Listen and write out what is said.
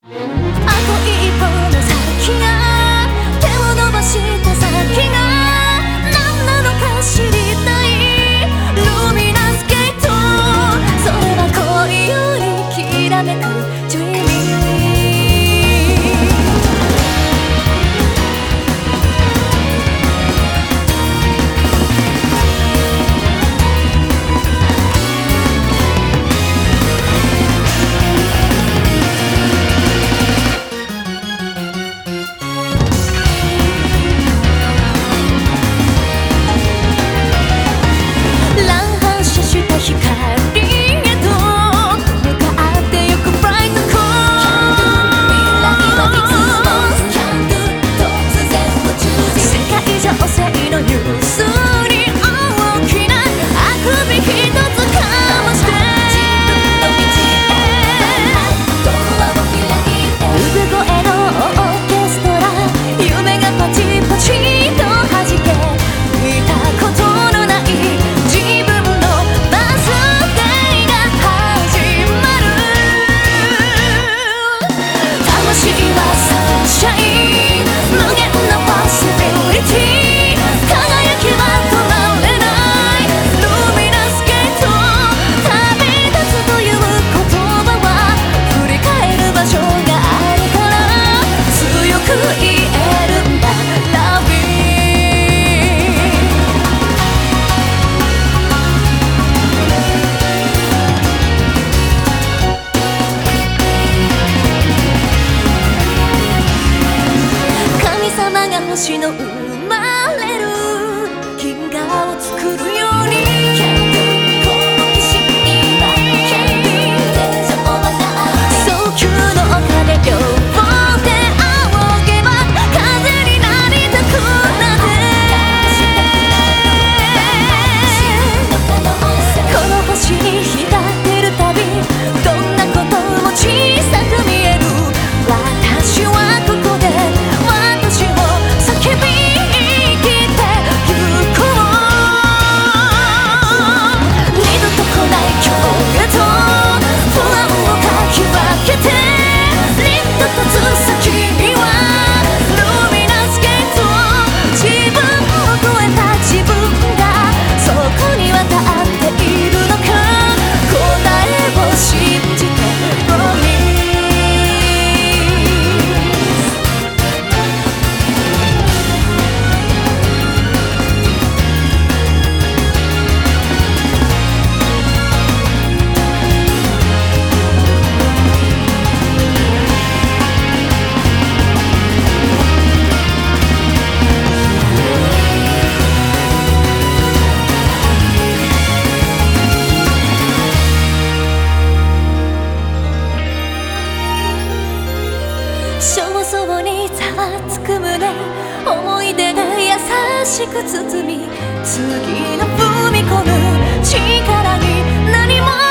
一歩の先が、手を伸ばした先が何なのか知りたい。ルミナスケート、それは恋よりきらめく Dreaming。 星の生まれる銀河を作るように、この岸には早急の丘で両方手仰げば風になりたくなって、この星に光ってるたびどんなことも小さく見える。私はここで私を叫び生きてゆこう。二度と来ない今日へと不安をかき分けて、凛と立つ先にはルミナスケート。自分を超えた自分がそこには立っているのか、答えを信じて Promise。焦燥にざわつく胸、思い出が優しく包み、次の踏み込む力に何も